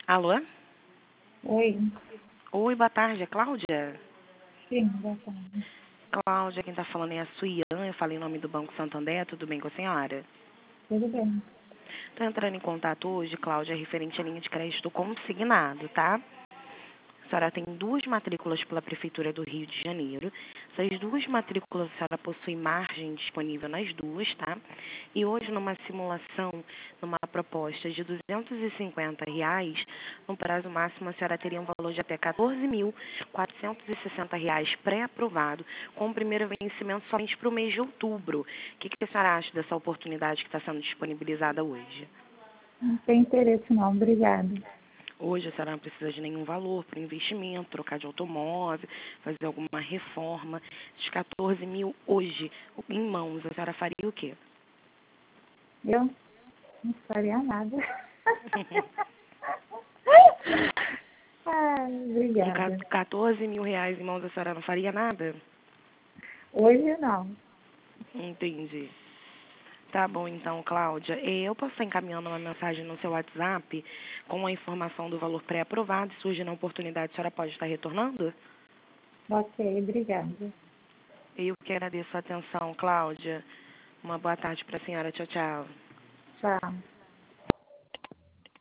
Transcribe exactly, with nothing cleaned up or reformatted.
Alô? Oi. Oi, boa tarde, é Cláudia? Sim, boa tarde. Cláudia, quem está falando é a Suian, eu falei em nome do Banco Santander, tudo bem com a senhora? Tudo bem. Estou entrando em contato hoje, Cláudia, referente à linha de crédito consignado, tá? A senhora tem duas matrículas pela Prefeitura do Rio de Janeiro. Essas duas matrículas, a senhora possui margem disponível nas duas, tá? E hoje, numa simulação, numa proposta de duzentos e cinquenta reais, no prazo máximo, a senhora teria um valor de até quatorze mil quatrocentos e sessenta reais pré-aprovado, com o primeiro vencimento somente para o mês de outubro. O que, que a senhora acha dessa oportunidade que está sendo disponibilizada hoje? Não tem interesse não, obrigada. Hoje a senhora não precisa de nenhum valor para investimento, trocar de automóvel, fazer alguma reforma. Esses quatorze mil hoje, em mãos, a senhora faria o quê? Eu não faria nada. Ai, Com obrigada. quatorze mil reais em mãos, a senhora não faria nada? Hoje não. Entendi. Tá bom, então, Cláudia. Eh, Eu posso estar encaminhando uma mensagem no seu WhatsApp com a informação do valor pré-aprovado. Se surgir na oportunidade, a senhora pode estar retornando? Ok, obrigada. Eu que agradeço a atenção, Cláudia. Uma boa tarde para a senhora. Tchau, tchau. Tchau.